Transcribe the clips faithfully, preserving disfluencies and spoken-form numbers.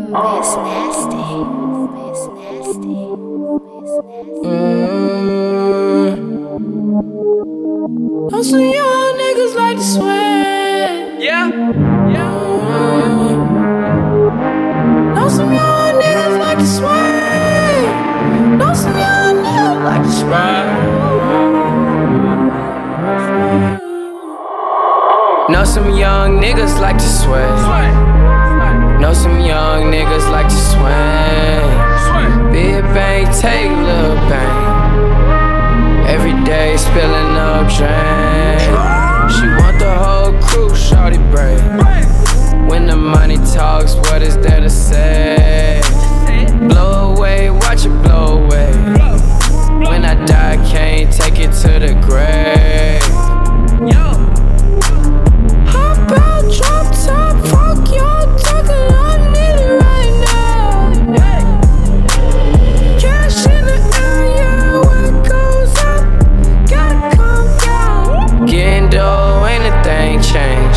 It's nasty. It's nasty. It's nasty. Mm. Know some young niggas like to sweat. Yeah, yeah. Mm. Know some young niggas like to sweat. Know some young niggas like to sweat. Know some young niggas like to sweat. Know some young niggas like to swing. Big bang, take little bang. Every day spilling up drain. She want the whole crew, shawty brave. When the money talks, what is there to say? Blow away, watch it blow away. When I die, can't take it to the grave. Hop out, drop top, fuck y'all talking, I need it right now. Cash in the air, yeah, when it goes up, gotta come down. Getting dough, ain't a thing changed.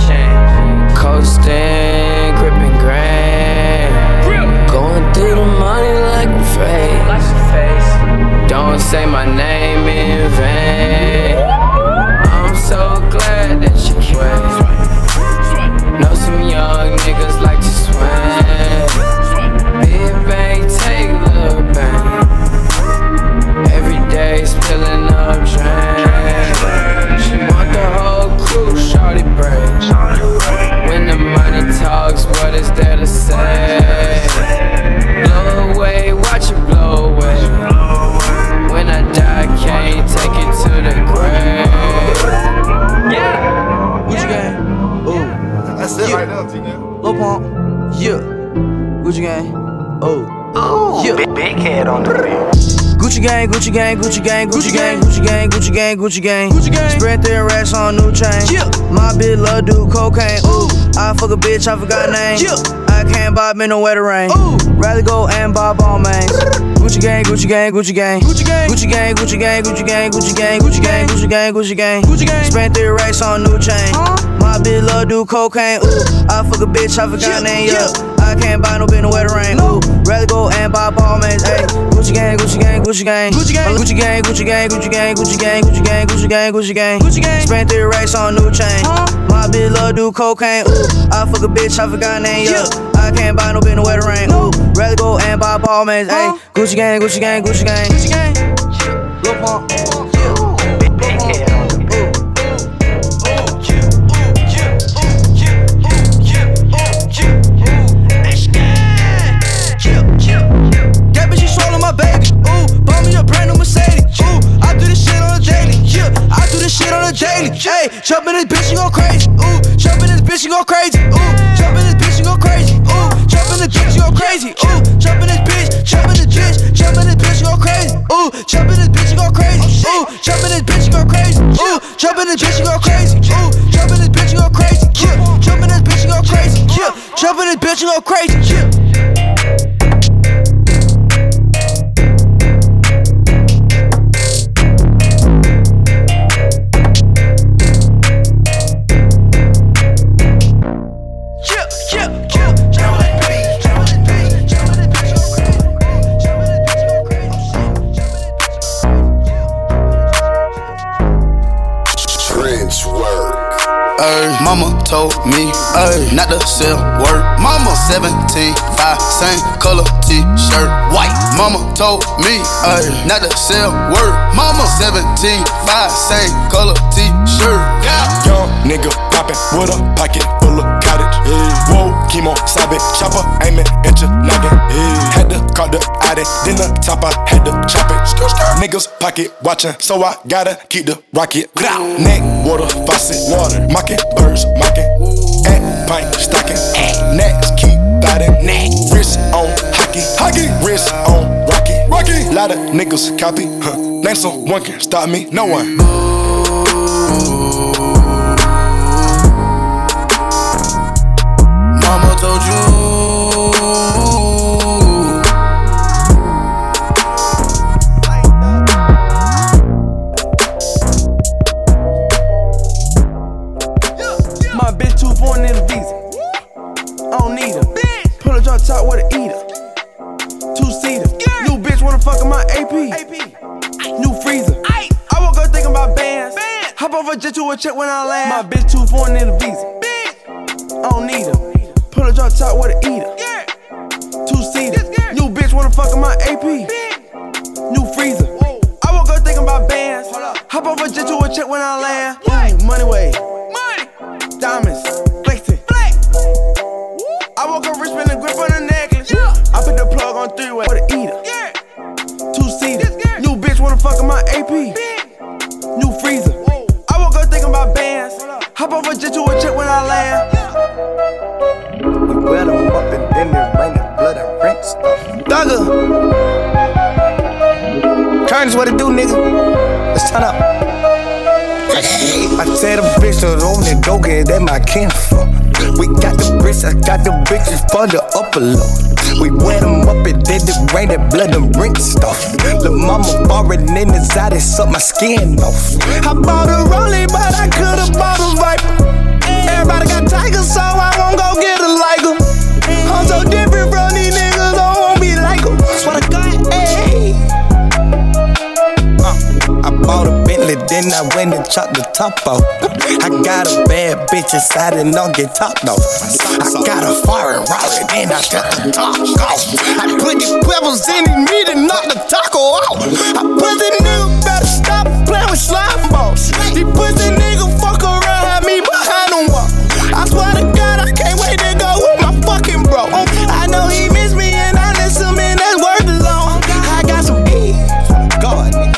Coasting, gripping grain. Going through the money like a face. Don't say my name in vain. I'm so glad that you came. Know some young niggas like to swing. Big bang, take little bang. Every day spilling up drain. She want the whole crew, shawty brave. When the money talks, what is there to say? Blow away, watch it blow away. When I die, can't take it to the grave. Yeah. Gucci gang, ooh. That's it right now, T-Nip. Lil Pump, yeah. Gucci gang, ooh. Ooh, yeah. big, big head on the beat. Gucci gang, Gucci gang, Gucci gang, Gucci gang, Gucci gang, Gucci gang, Gucci gang, Gucci gang. Spread their racks on new chain. Yeah. My bitch love do cocaine. Ooh, I fuck a bitch, I forgot name. Yeah. I can't bob in no weather rain. Ooh, rather go and bob all mains. Gucci gang, Gucci gang, Gucci gang, Gucci gang, Gucci gang, Gucci gang, Gucci gang, Gucci gang, Gucci gang, Gucci gang, Gucci gang, Gucci gang. Spent their racks on new chain. My bitch love do cocaine. Ooh, I fuck a bitch, I forgot name. Yeah. I can't buy no bin no weather rain. Ooh, rather go and buy ball mains. Ayy, Gucci gang, Gucci gang, Gucci gang, Gucci gang, Gucci gang, Gucci gang, Gucci gang, Gucci gang, Gucci gang, Gucci gang, Gucci gang, Gucci gang. Spent their racks on new chain. My bitch love do cocaine. Ooh, I fuck a bitch, I forgot name. Yeah, I can't buy no bin no weather rain. Ooh, rather go and buy ball mains. Ayy, Gucci gang, Gucci gang, Gucci gang, Gucci gang. Lil Pump, Big, big head on the beat. That bitch, she swallow my baby. Ooh, bought me a brand new Mercedes. Ooh, I do this shit on a daily. Yeah, I do this shit on a daily. Hey, jump in this bitch, she go crazy. Ooh, jump in this bitch, she go crazy. Ooh, jump in this bitch, she go crazy. Ooh, jump in this bitch, she go crazy. Ooh, jump in this bitch, jump in this bitch, jump in this bitch, she go crazy. Ooh, jump in this bitch, she go crazy. Ooh, jump in this bitch, she go crazy. Ooh, jump in this bitch, she go crazy. Ooh, jump in this bitch, she go crazy. Yeah, jump in this bitch, she go crazy. Yeah, jump in this bitch, she go crazy. Yeah. Mama told me, ayy, not to sell word. Mama seventeen, five, same color t-shirt, white. Mama told me, ayy, not to sell word. Mama seventeen, five, same color t-shirt. Yeah. Young nigga poppin' with a pocket full of cottage. Yeah. Whoa, chemo, sabe, chopper, aimin', inch noggin. Yeah. Had to call the addict, then the top I had to chop it. Skr, skr. Niggas pocket watchin', so I gotta keep the rocket. Neck, water, faucet, water, mocking, birds, mocking. At pint, stocking, next, keep biting. Wrist on hockey, hockey, wrist on rocky, rocky. Lot of niggas copy, huh? Name someone can stop me, no one. Mama told you. My bitch too foreign in the visa. I don't need her. Pull a drop drop top with an eater. Two-seater. New bitch wanna fuck in my A P. New freezer. I woke up thinking about bands. Hop off a jet to a check when I land. My bitch too foreign in the visa. I don't need her. Pull a drop top with an eater. Two-seater. New bitch wanna fuck in my A P. New freezer. I woke up thinking about bands. Hop off a jet to a check when I land. Ooh, money way. Diamonds. Flexing. I woke up rich, spin a grip on the necklace. I put the plug on three-way with an eater. Two-seater. New bitch wanna fuck in my A P. New freezer. I woke up thinking about bands. Hop off a jet to a check when I land. We wet them up and then it rain and blood and rent stuff. Thugger. Curtis, what it do, nigga? Let's turn up. I tell the bitch to own and go get that my kinfolk. We got the bricks, I got the bitches for the upper load. We wet them up and then it rain and blood and rent stuff. Lil' mama foreign in the side, it suck my skin off. I bought a Rollie, but I could've bought a Viper. Everybody got Tigers, so I won't go get a Liger. I'm so different from these niggas, I won't be like them. Swear to God, ayy. Uh, I bought a Bentley, then I went and chopped the top off. I got a bad bitch inside and don't get topped off. I got a foreign Raleigh, then I got the top off. I put the pebbles in his meat and knock the taco out. I put the nigga better stop playing with slime balls. These pussy nigga fuck around, have me behind them wall. I swear to God, I can't wait to go with my fucking bro. I know he miss me and I miss him and that's worth it long. I got some E's, God, nigga.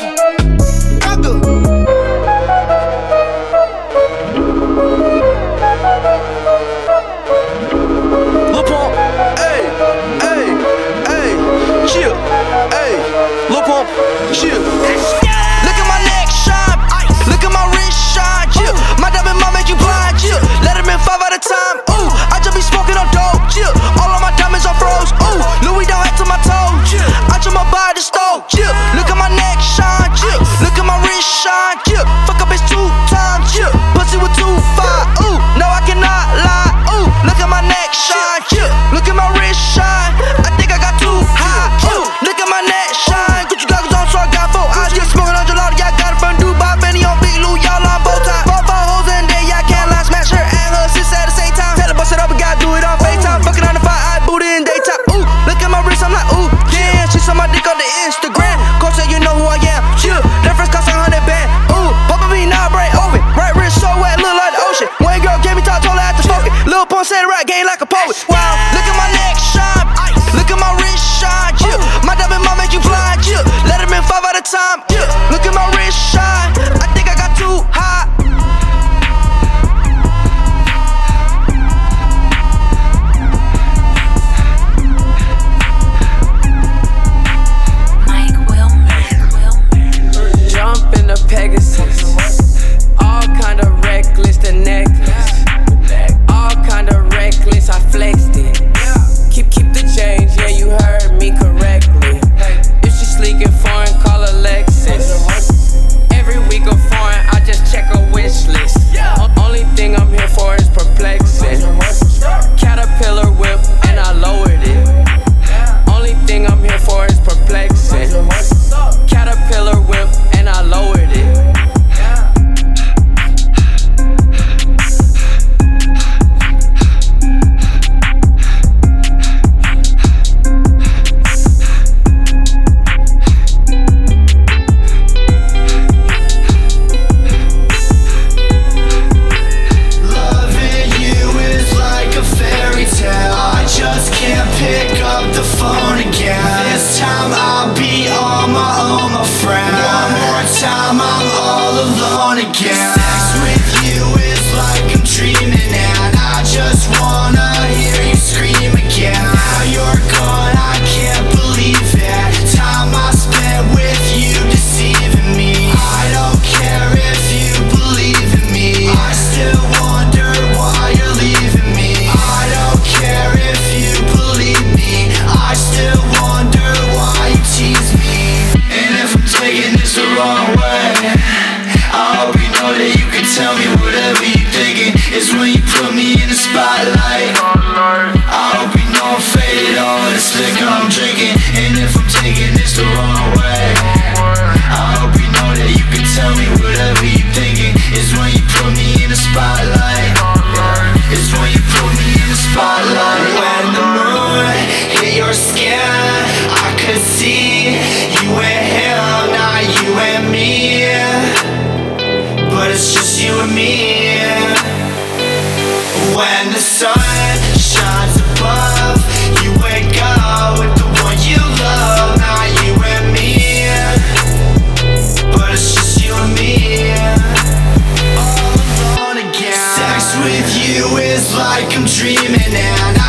Lil Pump, ayy, ayy, ayy, chill, ayy, Lil Pump, chill. Look at my neck shine, look at my wrist shine, chill. My diamond mom make you blind, chill. Let him in five at a time, ooh. I just be smoking on dope, chill. All of my diamonds are froze, ooh. Louis down head to my toes, chill. I just my body stove, chill. Look at my neck shine, chill. Look at my wrist shine, chill. Fuck up bitch two times, chill. Pussy with two five, ooh. No, I cannot lie, ooh. Look at my neck shine, chill. Look at my wrist shine. I think I got too high, ooh. Look at my neck shine. Gucci goggles on, so I got four eyes. Get smoking on gelato, yeah, I got it from Dubai. Benny on Big Lou, y'all on bow tie. Four, four hoes in there, yeah, I can't lie. Smash her and her sis at the same time. Tell her bust it up, we gotta do it on FaceTime. Fucking on the fire, I booty in daytime, ooh. Look at my wrist, I'm like, ooh, damn. She saw my dick on the Instagram. Coach said, you know who I am, chill. That first cost a hundred band, ooh. Papa me now, brain open. Right wrist so wet, look like the ocean. One girl gave me top, told her I had to smoke it. Lil Pump said rap game like a poet. Wow, look at my neck shine. Look at my wrist shine, chill. My diamond mom make you blind, chill. Let him in five at a time, chill. Look at my wrist shine. I think I got too high. Jump in the Pegasus, all kind of reckless, the necklace, all kind of reckless, I flexed it. Keep, keep the change, yeah, you heard me correctly. If she sleek and foreign, call her Lexus.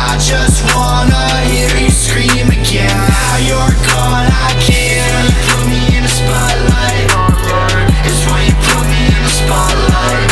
I just wanna hear you scream again. Now you're gone, I can't. You put me in the spotlight. It's when you put me in the spotlight.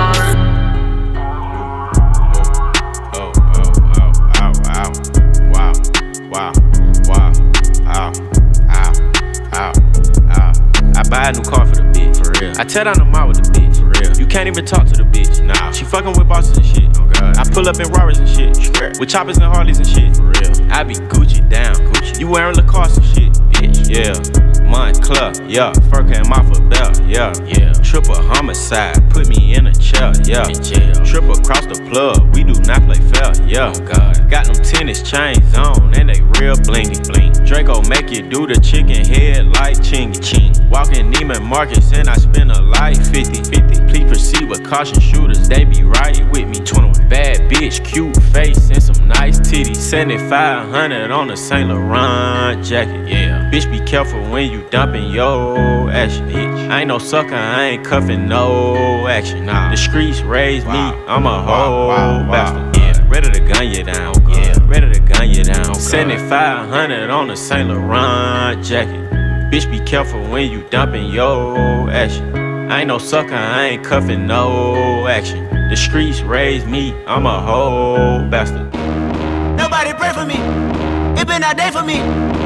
Oh, oh, oh, oh, oh, wow, wow, wow, ow, ow, ow, ow. I buy a new car for the bitch, for real. I tear down the mall with the bitch, for real. You can't even talk to the bitch, nah. She fucking with bosses and shit. Oh God. I pull up in Rarers and shit, with choppers and Harleys and shit, for real. I be Gucci down, Gucci. You wearing Lacoste and shit, bitch, yeah. Montclair, yeah. Fur came off a belt, yeah, yeah. Triple homicide, put me in a chair, yeah. In jail. Triple across the plug, we do not play fair, yeah. Oh God. Got them tennis chains on, and they real blingy, bling. Draco make you do the chicken head like chingy, ching. Walking Neiman Marcus and I spend a life fifty, fifty. Please proceed with caution, shooters, they be right with me. twenty-one. Bad bitch, cute face and some nice titties. seventy-five hundred on a Saint Laurent jacket, yeah. Bitch, be careful when you dumping yo action, bitch. I ain't no sucker, I ain't cuffing no action. Nah. The streets raised wow. me, I'm a whole wow, wow, bastard. Wow. Yeah, ready to gun you down. Oh, yeah, ready to gun you down. Oh, seventy-five hundred on a Saint Laurent jacket. Bitch, be careful when you dumping yo action. I ain't no sucker, I ain't cuffing no action. The streets raised me, I'm a whole bastard. Nobody pray for me, it been a day for me.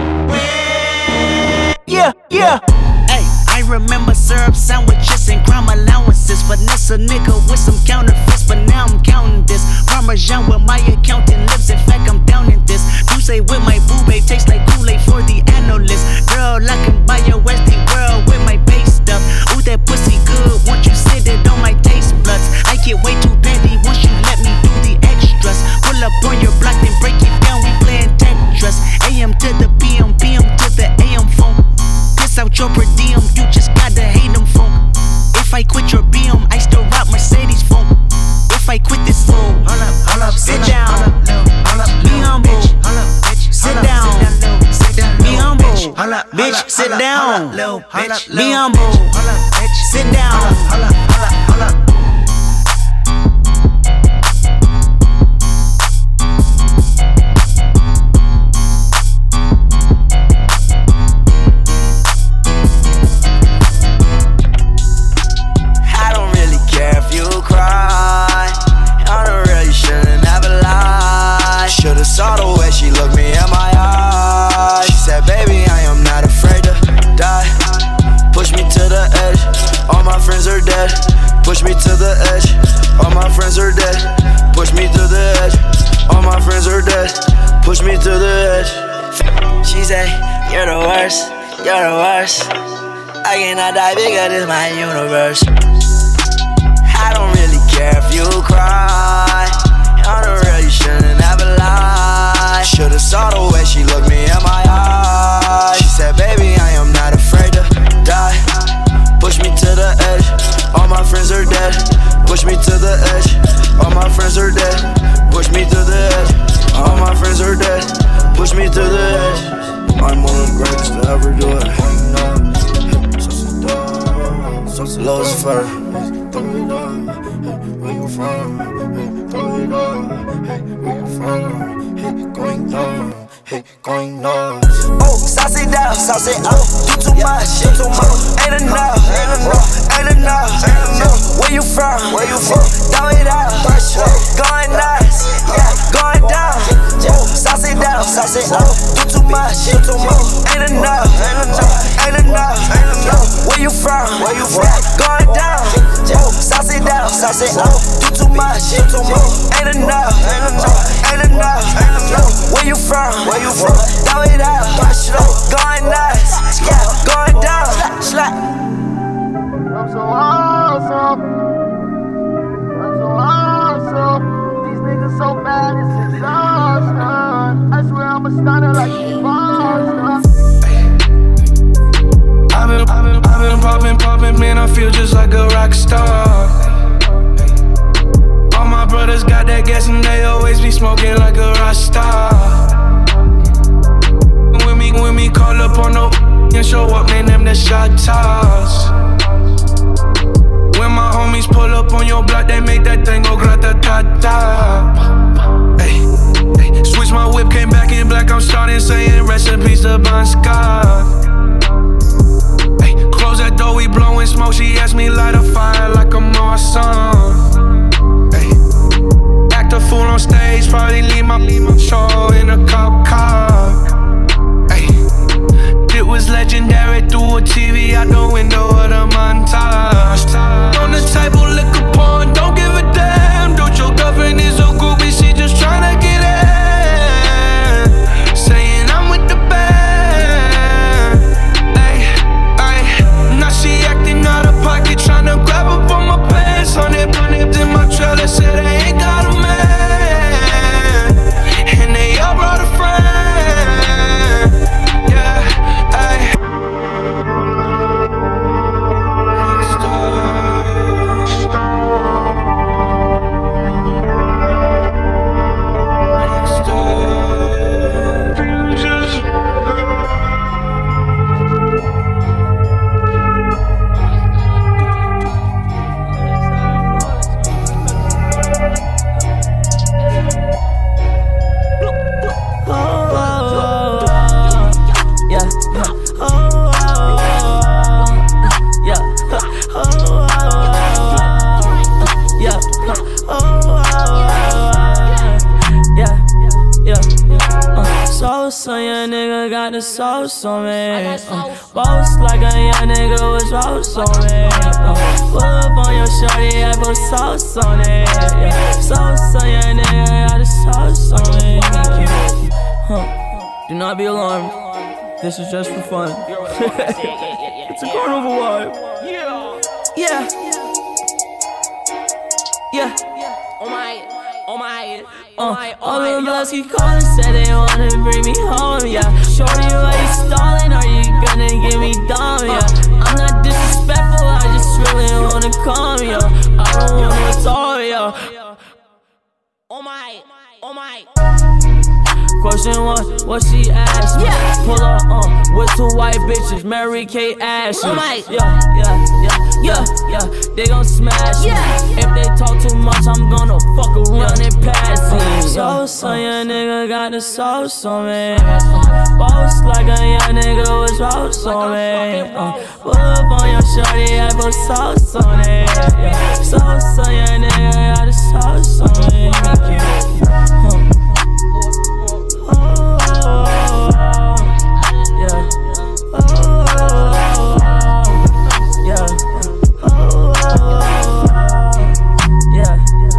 Yeah, yeah. Hey, I remember syrup sandwiches and crime allowances. Finesse a nigga with some counterfeits, but now I'm counting this. Parmesan with my accountant lips, in fact I'm down in this. You say with my boo babe, tastes like Kool-Aid for the analyst. Girl, I can buy your Westie world with my base stuff. Ooh, that pussy good, won't you sit it on my taste buds? I get way too petty once you let me do the extras. Pull up on your block, then break it down, we playing Tetris. A M to the P M, P M to the A M phone. Piss out your per diem, you just gotta hate them phone. If I quit your B M, I still rock Mercedes phone. If I quit this phone, sit down, be humble. Sit down, be humble. Bitch, sit down, be humble. Sit down. Saw the way she looked me in my eyes. She said, baby, I am not afraid to die. Push me to the edge, all my friends are dead. Push me to the edge, all my friends are dead. Push me to the edge, all my friends are dead. Push me to the edge. She said, you're the worst, you're the worst. I cannot die bigger, this my universe. I don't really care if you cry. On the real, you shouldn't ever lie. Should've saw the way she looked me in my eyes. She said, baby, I am not afraid to die. Push me to the edge, all my friends are dead. Push me to the edge, all my friends are dead. Push me to the edge, all my friends are dead. Push me to the edge. I'm one of the greatest to ever do it. Lucifer, where you from? Throw it up, hey, where you from? Hey, going down, hey, going down. Oh, sauce it down, sauce it up. Do too much, do too much. Ain't enough, ain't enough, ain't enough, ain't enough. Where you from? Where you from? Throw it out, going nuts, yeah, going down. Sauce it down, sauce it up. Do too much, do too much. Ain't enough, ain't enough, ain't enough, ain't enough. Where you from? Where you from? Going down. Sauce it down, sauce it up. Do too much, do too much. Ain't enough, ain't enough, ain't enough, ain't enough. Where you from? Where you from? Throw it out, going nuts, yeah, going down. Slap. I'm so awesome. I'm so awesome. These niggas so bad, it's exhaustion. I swear I'm a stunner like a monster. I've been, I've been, I've been poppin', poppin', man, I feel just like a rock star. All my brothers got that gas and they always be smoking like a rock star. When me, when me call up on no and show up, man, them the shot toss. When my homies pull up on your block, they make that thing go grata-ta-ta. Ay, ay, piece of Bon Scott. Ay, close that door, we blowing smoke. She asked me light a fire like a Marsan. Ay, act a fool on stage, probably leave my, leave my show in a cop car. Ay, it was legendary through a T V out the window of the montage. On the table, liquor porn, don't give a damn. Don't your girlfriend is a groupie, she just tryna get in. Saying I'm with the band. Ay, ay, now she acting out of pocket, tryna grab up on my pants. Hundred hundreds in my trailer, said I ain't got a man, and they all brought a friend. Yeah, ay. So young nigga got the sauce on me. Uh, boss like a young nigga with sauce on me. Uh, pull up on your shorty, I put sauce on it. Yeah. Sauce on young nigga got the sauce on me. Huh. Do not be alarmed. This is just for fun. It's a carnival vibe. Yeah. Yeah. Oh my. Oh my, oh my, uh, all the girls keep calling, said they wanna bring me home, yeah. Shorty, why you stalling? Are you gonna give me dumb, yeah? I'm not disrespectful, I just really wanna come, yeah. I don't wanna talk, yeah. Oh my, oh my. Question one, what she asked me? Yeah. Pull up, uh, with two white bitches, Mary Kate Ashley. Oh my. Yeah, yeah, yeah, yeah, yeah. They gon' smash me. Yeah. If they talk too much, I'm gonna fuck around and pass it. Sauce on your nigga, got the sauce on me. Uh, boss like a young nigga with sauce on me. Uh, pull up on your shorty, I put sauce on it. Yeah. Sauce on your nigga, got the sauce on me. Huh. Oh, yeah. Oh, yeah. Oh, yeah.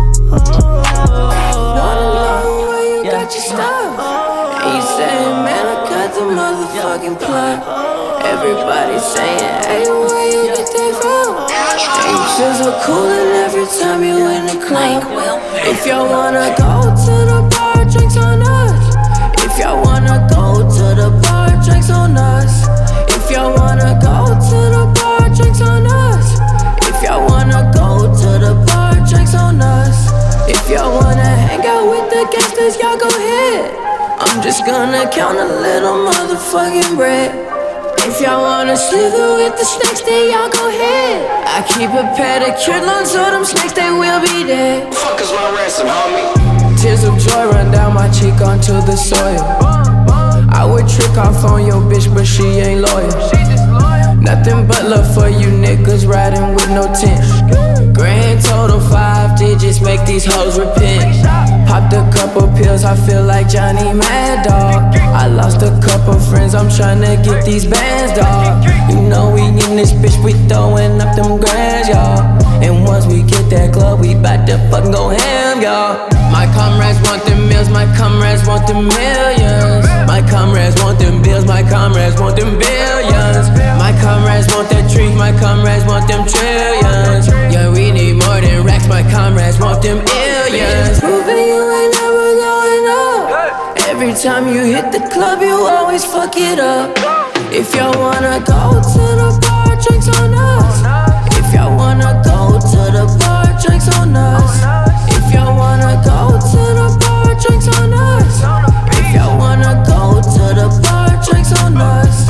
motherfucking plot. Everybody saying, hey, where you get that from? And you feel so cool and every time you in the club. If y'all wanna go to the bar, drinks on us. If y'all wanna go to the bar, drinks on us. If y'all wanna go to the bar, drinks on us. If y'all wanna go to the bar, drinks on us. If y'all wanna hang out with the gangsters, y'all go ahead. I'm just gonna count a little motherfucking bread. If y'all wanna slither with the snakes, then y'all go ahead. I keep a pedicure long so them snakes, they will be dead. Fuck is my ransom, homie? Tears of joy run down my cheek onto the soil. I would trick off on your bitch, but she ain't loyal. Nothing but love for you niggas riding with no tent. Grand total five digits, make these hoes repent. Popped a couple pills, I feel like Johnny Mad Dog. I lost a couple friends, I'm tryna get these bands, dog. You know we in this bitch, we throwing up them grands, y'all. And once we get that club, we bout to fucking go ham, y'all. My comrades want them meals, my comrades want them millions. My comrades want them bills, my comrades want them billions. My comrades want that treat, my comrades want them trillions. Yeah, we need more than racks, my comrades want them millions. Proving you ain't never going up. Every time you hit the club, you always fuck it up. If y'all wanna go to the bar, drinks on us. If y'all wanna go to the bar, drinks on us. If y'all wanna go to the bar, drinks on us. If y'all wanna go to the bar, drinks on us.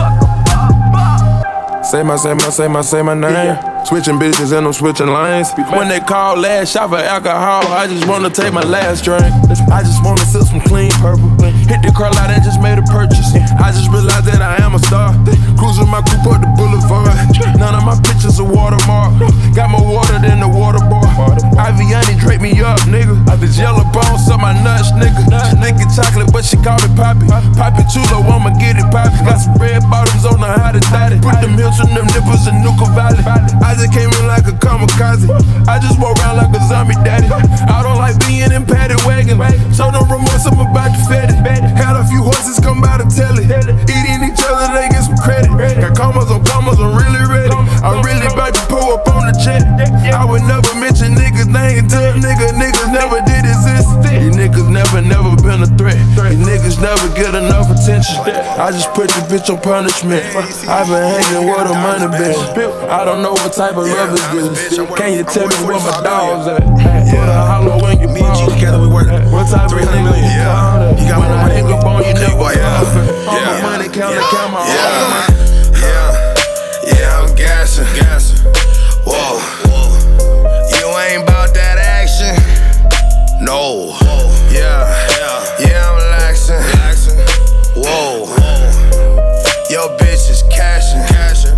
Say my, say my, say my, say my name. Switching bitches and I'm switching lanes. When they call last shot for alcohol, I just wanna take my last drink. I just wanna sip some clean purple. Hit the car lot and just made a purchase. I just realized that I am a star. Cruising my coupe up the boulevard. None of my pictures are watermark. Got more water than the water bar. Aviani drape me up, nigga. This yellow bones up my nuts, nigga. She licking chocolate, but she call me Poppy. Poppy Chulo, I'ma get it poppy. Got some red bottoms on the how to dot it. Put them hills from them nipples in Nuka Valley. I just came in like a kamikaze. I just walk around like a zombie daddy. I don't like being in padded wagon. So no remorse, I'm about to fed it. Had a few horses come by to tell it. Eating each other, they get some credit. Got commas on commas, I'm really ready. I'm really about to pull up on the jet. I would never mention niggas' name to a nigga. Niggas never did exist. These niggas never, never been a threat. These niggas never get enough attention. I just put the bitch on punishment. I've been hanging where the money been. I don't know what type of love is this. Can you tell me where my dogs at? Put a hollow in your ball. Together we work. What type of nigga you call that? You got When more I money. hang up on you, never boy, yeah. All my money count, count my Yeah, yeah, yeah, I'm gassing, gassing. Whoa, you ain't about that action. No, yeah, yeah, yeah, I'm laxing. Whoa, your bitch is cashing, cashing.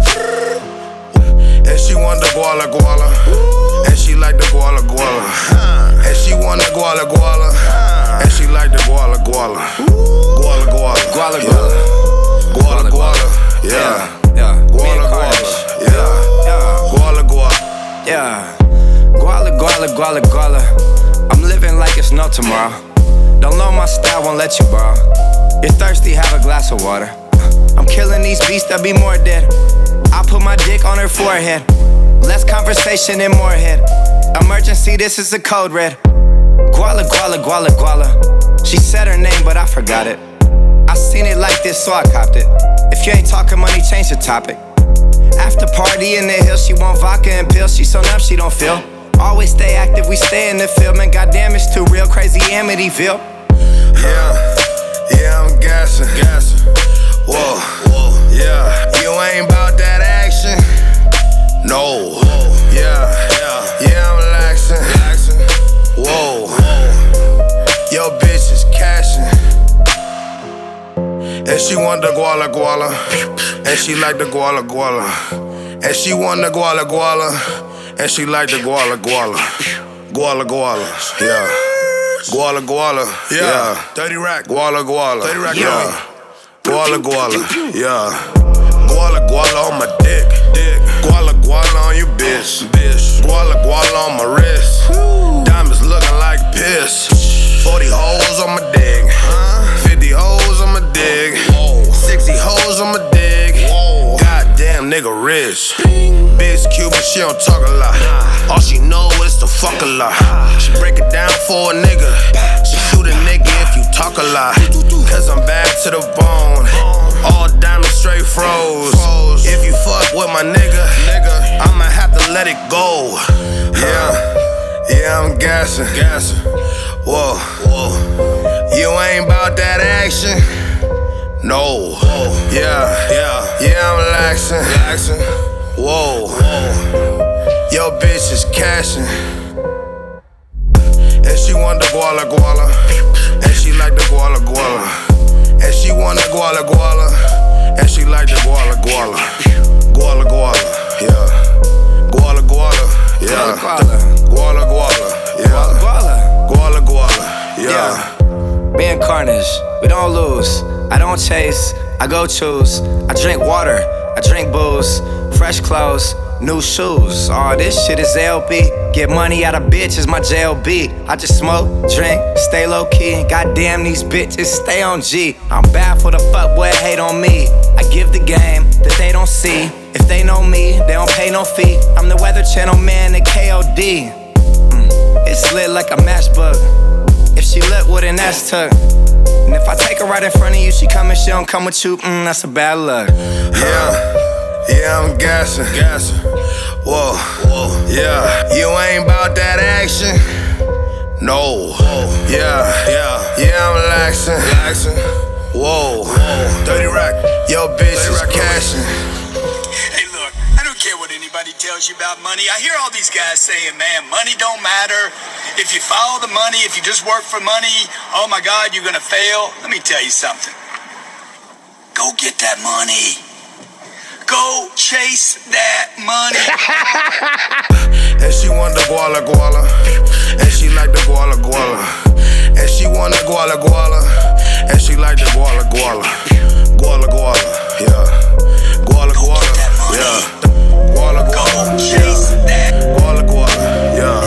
And she want the guala guala, and she like the guala guala, and she want the guala guala, and she like the guala guala, guala guala, guala guala, guala guala, yeah, yeah, guala guala, yeah, guala guala, yeah, guala guala guala guala. I'm living like it's no tomorrow. Don't know my style, won't let you borrow. You're thirsty, have a glass of water. I'm killing these beasts that be more dead. I put my dick on her forehead. Less conversation and more head. Emergency, this is a code red. Guala, guala, guala, guala. She said her name, but I forgot it. I seen it like this, so I copped it. If you ain't talking money, change the topic. After party in the hill, she want vodka and pills. She so numb, she don't feel. Always stay active, we stay in the field. Man, goddamn, it's too real, crazy Amityville. Yeah, yeah, I'm gassing, gassing. Whoa, whoa, yeah. You ain't about that action. No, yeah, yeah, yeah, I'm laxing, laxing. Whoa, your bitch is cashing. And she want the guala guala, and she like the guala guala, and she want the guala guala. And she like the guala guala, guala guala, yeah, guala guala, yeah, thirty rack, guala guala, thirty rack, yeah, guala guala, yeah, guala guala on my dick, dick, guala guala on your bitch, bitch, guala guala on my wrist, diamonds looking like piss, forty hoes on my dick, fifty hoes on my dick, sixty hoes on my dick, goddamn nigga rich. Bitch Cuban, she don't talk a lot. All she know is to fuck a lot. She break it down for a nigga. She shoot a nigga if you talk a lot. Cause I'm bad to the bone. All diamonds straight froze. If you fuck with my nigga, I'ma have to let it go. Yeah, yeah, I'm gassing. Whoa, whoa. You ain't about that action. No, yeah, yeah, yeah, I'm laxing. Whoa, your bitch is cashing. And she want the guala guala, and she like the guala guala, and she want the guala guala, and she like the guala guala, guala guala, yeah, guala guala, yeah, guala guala, yeah, guala guala, yeah. Being Carnage, we don't lose. I don't chase, I go choose. I drink water, I drink booze. Fresh clothes, new shoes. All this shit is L B. Get money out of bitches, my J L B. I just smoke, drink, stay low key. Goddamn, these bitches stay on G. I'm bad for the fuck boy hate on me. I give the game that they don't see. If they know me, they don't pay no fee. I'm the Weather Channel man at K O D. Mm, it's lit like a matchbook. If she lit with an ass tuck. And if I take her right in front of you, she come and she don't come with you, mm, that's a bad luck. Yeah. Yeah, I'm gassing, gassing. Whoa, whoa, yeah. You ain't about that action. No, yeah, yeah, yeah, I'm laxing, laxing. Whoa, thirty rack, your bitch is cashing. Hey, look, I don't care what anybody tells you about money. I hear all these guys saying, man, money don't matter. If you follow the money, if you just work for money, oh my God, you're gonna fail. Let me tell you something. Go get that money. Go chase that money. And she want the guala guala. And she like the guala guala. And she want the guala guala. And she like the guala guala. Guala guala, yeah. Guala guala, yeah. Guala guala, yeah. Guala guala, yeah.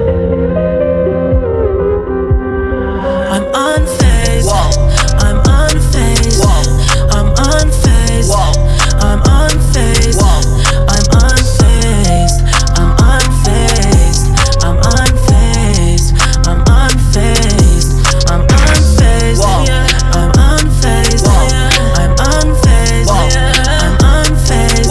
I'm unfazed. I'm unfazed. I'm unfazed. I'm unfazed. I'm unfazed. I'm unfazed. I'm unfazed. I'm unfazed. I'm unfazed. I'm unfazed. I'm unfazed. I'm unfazed.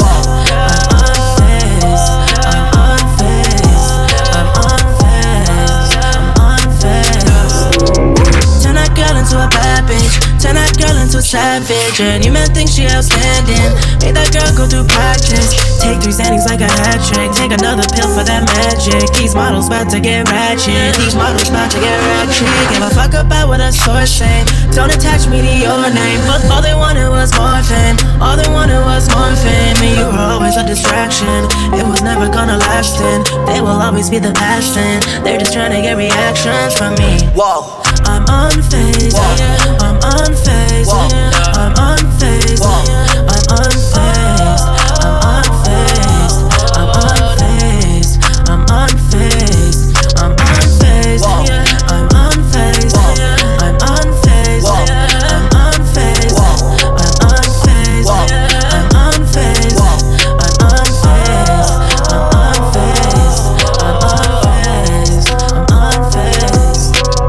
I'm unfazed. I'm unfazed. I'm unfazed. Turn that girl into a bad bitch. Turn that girl into a savage. And you men think she outstanding. Make that girl go through practice. Take three standings like a hat trick. Take another pill for that magic. These models about to get ratchet. These models about to get ratchet. Give a fuck about what a source say. Don't attach me to your name. But all they wanted was more fame. All they wanted was more fame. And you were always a distraction. It was never gonna last and they will always be the past and they're just trying to get reactions from me. Whoa. I'm unfazed. I'm unfazed. I'm unfazed. I'm unfazed. I'm unfazed. I'm unfazed. I'm unfazed. I'm unfazed. I'm unfazed. I'm unfazed. I'm unfazed. I'm unfazed. I'm unfazed. I'm unfazed. I'm unfazed. I'm unfazed. I'm unfazed.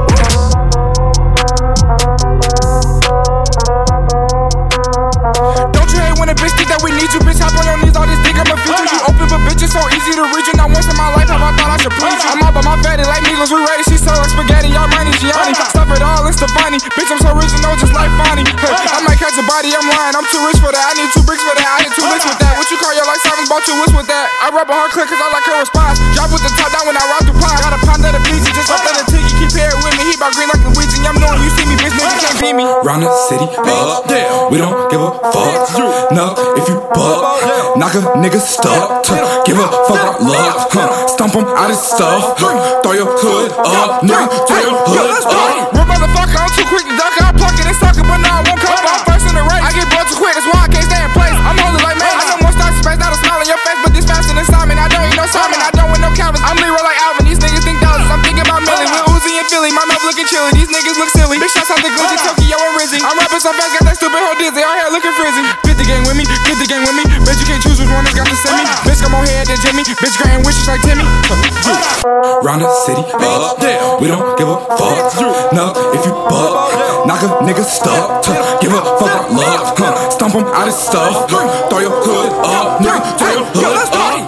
Don't you hate when a bitch think that we need you? Bitch, hop on your knees, all this dick, I'ma feed you. You open, but bitch, it's so easy to reach you. Not once in my life have I thought I should please you. I'm out by my fatty like needles, we ready. She so like spaghetti, y'all money, Gianni. Stuff it all, it's the funny. Bitch, I'm so original, just like Bonnie. I might catch a body, I'm lying. I'm too rich for that. I need two bricks for that. I need two licks with that. What you call your like sevens, bought two whips with that. I rub a hard click cause I like her response. Drop with the top down when I rock the pot. Got a pound of the peasy, just up in the tiki. Keep hair with me, he bout green like the Ouija. I'm knowing you see me, bitch, nigga can't beat me. Round the city, up, we don't give a fuck. No, if you buck, knock a nigga stuck. Give a fuck about love, huh? Stomp him out his stuff. Throw your hood up, nigga, throw your hood up. Real motherfucker, I'm too quick to duck. I'll pluck it and suck it, but no, I won't come. I'm first in the race. I get bored too quick, that's why I can't stay in place. I'm holding like man. I don't want start space, not a smile on your face, but this faster than Simon. I don't eat no Simon, I don't want no Calvin. I'm Leroy like Alvin. These niggas think dollars. I'm thinking about Millie with Uzi and Philly. My mouth looking chilly. These niggas look silly. Big shots out the Gucci, Tokyo and Rizzy. I'm rapping so fast, got that stupid hoe dizzy. Our hair looking frizzy. Fit the gang with me, get the gang with me. Bitch, you can't choose which one that's got to send me. Bitch, got more head than Jimmy. Bitch, granting wishes like Timmy. Round the city, up, we don't give a fuck. No, if you buck, knock a nigga stuck. Give a fuck about love, huh? Stomp him out his stuff. Throw your hood up, nigga, throw your hood up.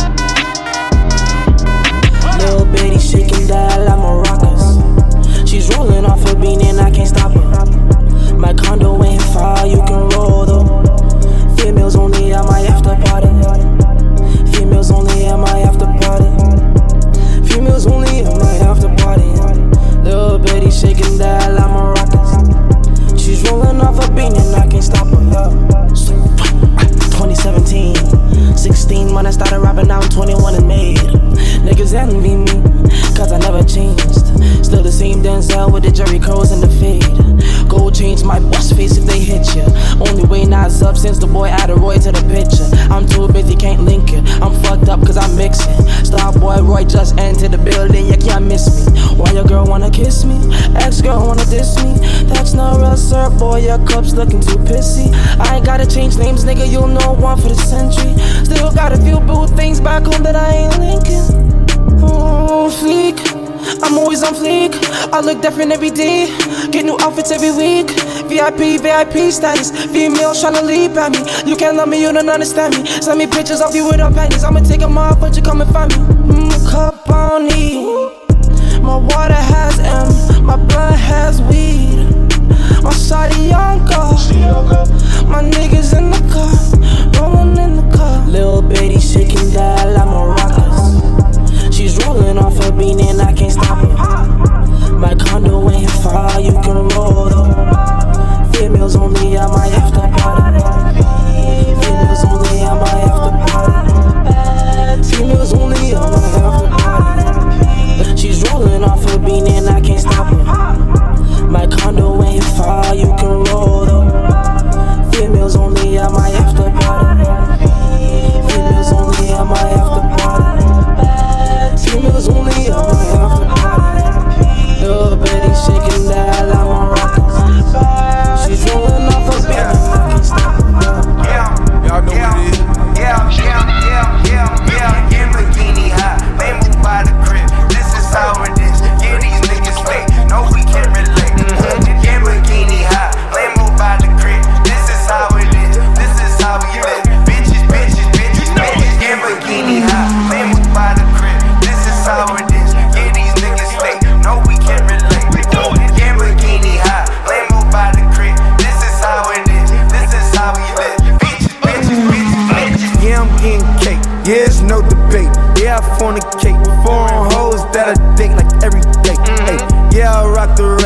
Little bitty shaking that like maracas. She's rolling off a bean and I can't stop her. My condo ain't far, you can roll though. Females only at my after party. Females only at my after party. Females only at my after party. Little bitty shaking that like maracas. She's rolling off a bean and I can't stop her. twenty seventeen, sixteen when I started rapping, now I'm twenty-one and made. Niggas envy me, cause I never changed. Still the same Denzel with the Jerry Curls and the fade. Gold chains might bust face if they hit ya. Only way Nas up since the boy added Roy to the picture. I'm too busy, can't link it. I'm fucked up cause I'm mixing. Star boy Roy just entered the building, you can't miss me. Why your girl wanna kiss me? Ex-girl wanna diss me? That's not real, sir, boy, your cup's looking too pissy. I ain't gotta change names, nigga, you'll know one for the century. Still got a few boo things back home that I ain't linking. Oh, fleek, I'm always on fleek. I look different every day, get new outfits every week. V I P, V I P status, females tryna leap at me. You can't love me, you don't understand me. Send me pictures of you without panties, I'ma take them off, but you come and find me. Mmm, cup on E, my water has M, my blood has weed. My shawty young girl, my niggas in the car, rolling in the car. Lil' bitty shaking that like maracas. She's rolling off a bean and I can't stop her. My condo ain't far, you can roll though. Females only at my after party.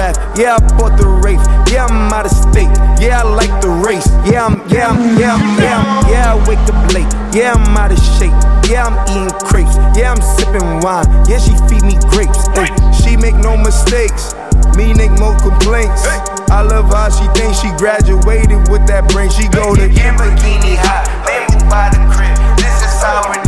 laugh. Yeah, I bought the Wraith. Yeah, I'm out of state. Yeah, I like the race. Yeah, I'm, yeah, I'm, yeah, I'm, yeah, I'm, yeah, I wake up late. Yeah, I'm out of shape. Yeah, I'm eating crepes. Yeah, I'm sipping wine. Yeah, she feed me grapes. Ay, she make no mistakes. Me make no complaints. I love how she thinks she graduated with that brain. She go to Lamborghini high, Lambo by the crib. This is how it